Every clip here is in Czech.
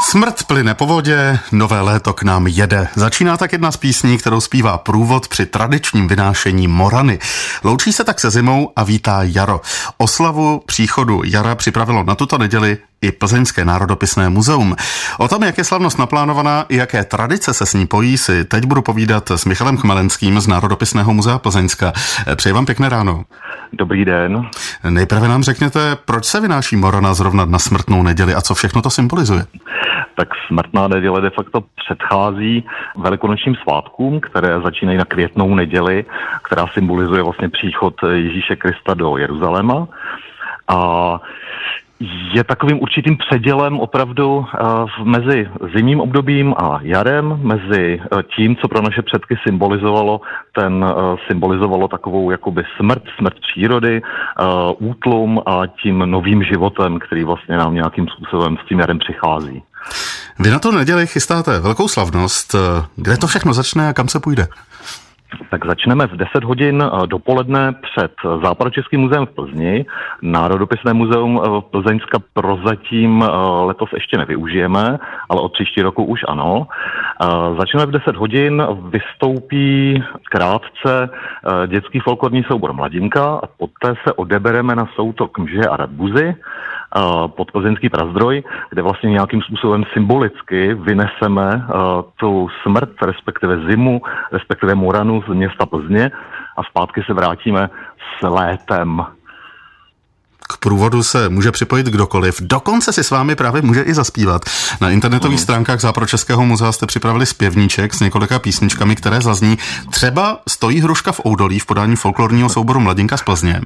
Smrt plyne po vodě, nové léto k nám jede. Začíná tak jedna z písní, kterou zpívá průvod při tradičním vynášení morany. Loučí se tak se zimou a vítá jaro. Oslavu příchodu jara připravilo na tuto neděli i Plzeňské národopisné muzeum. O tom, jak je slavnost naplánovaná i jaké tradice se s ní pojí, si teď budu povídat s Michalem Chmelenským z Národopisného muzea Plzeňska. Přeji vám pěkné ráno. Dobrý den. Nejprve nám řekněte, proč se vynáší morana zrovna na smrtnou neděli a co všechno to symbolizuje? Tak smrtná neděle de facto předchází velikonočním svátkům, které začínají na květnou neděli, která symbolizuje vlastně příchod Ježíše Krista do Jeruzaléma. A je takovým určitým předělem opravdu mezi zimním obdobím a jarem, mezi tím, co pro naše předky symbolizovalo takovou jakoby smrt přírody, útlum a tím novým životem, který vlastně nám nějakým způsobem s tím jarem přichází. Vy na tu neděli chystáte velkou slavnost. Kde to všechno začne a kam se půjde? Tak začneme v 10 hodin dopoledne před Západočeským muzeem v Plzni. Národopisné muzeum Plzeňska prozatím letos ještě nevyužijeme, ale od příští roku už ano. Začneme v 10 hodin, vystoupí krátce dětský folklorní soubor Mladinka a poté se odebereme na soutok Mže a Radbuzy pod Plzeňský Prazdroj, kde vlastně nějakým způsobem symbolicky vyneseme tu smrt, respektive zimu, respektive moranu z města Plzně a zpátky se vrátíme s létem. K průvodu se může připojit kdokoliv. Dokonce si s vámi právě může i zaspívat. Na internetových stránkách Západočeského muzea jste připravili zpěvníček s několika písničkami, které zazní. Třeba Stojí hruška v Oudolí v podání folklorního souboru Mladinka z Plzně.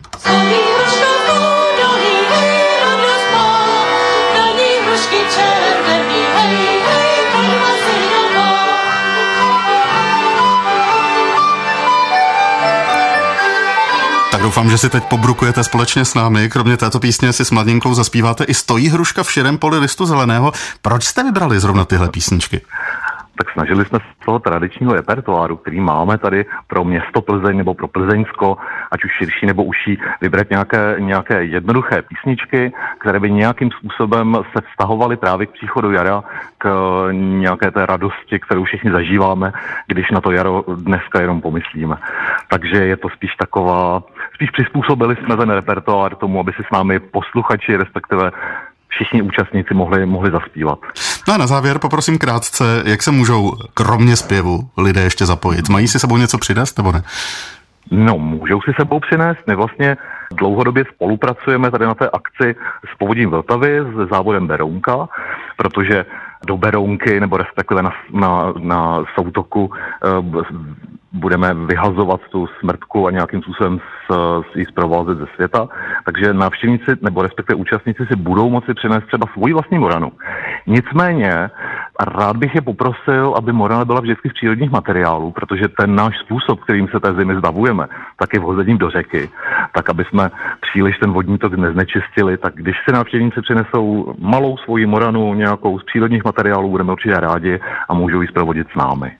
Tak doufám, že si teď pobrukujete společně s námi. Kromě této písně si s Mladinkou zaspíváte i Stojí hruška v širém poli listu zeleného. Proč jste vybrali zrovna tyhle písničky? Tak snažili jsme se z toho tradičního repertoáru, který máme tady pro město Plzeň nebo pro Plzeňsko, ať už širší nebo užší, vybrat nějaké jednoduché písničky, které by nějakým způsobem se vztahovaly právě k příchodu jara, k nějaké té radosti, kterou všichni zažíváme, když na to jaro dneska jenom pomyslíme. Takže je to spíš přizpůsobili jsme ten repertoár tomu, aby si s námi posluchači, respektive všichni účastníci mohli zaspívat. No a na závěr poprosím krátce, jak se můžou kromě zpěvu lidé ještě zapojit? Mají si sebou něco přinést nebo ne? No, můžou si sebou přinést. My vlastně dlouhodobě spolupracujeme tady na té akci s Povodím Vltavy, s závodem Berounka, protože do Berounky, nebo respektive na soutoku budeme vyhazovat tu smrtku a nějakým způsobem jí zprovázet ze světa. Takže návštěvníci, nebo respektive účastníci si budou moci přinést třeba svůj vlastní moranu. Nicméně rád bych je poprosil, aby morana byla vždycky z přírodních materiálů, protože ten náš způsob, kterým se té zimy zbavujeme, tak je vhozením do řeky, tak aby jsme příliš ten vodní tok neznečistili, tak když si návštěvníci přinesou malou svoji moranu nějakou z přírodních materiálů, budeme určitě rádi a můžou ji zprovodit s námi.